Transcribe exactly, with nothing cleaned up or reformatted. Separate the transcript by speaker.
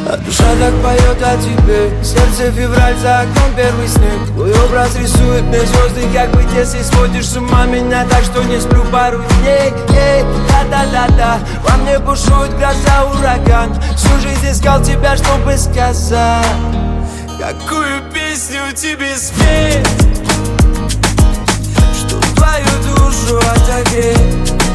Speaker 1: А душа так поет о тебе. Сердце февраль, за окном первый снег. Твой образ рисует мне звезды, как быть, если сводишь с ума меня так, что не сплю пару дней. Эй, да-да-да-да, во мне бушует гроза, ураган. Всю жизнь искал тебя, чтобы сказать, какую песню тебе спеть, что твою душу отогреть.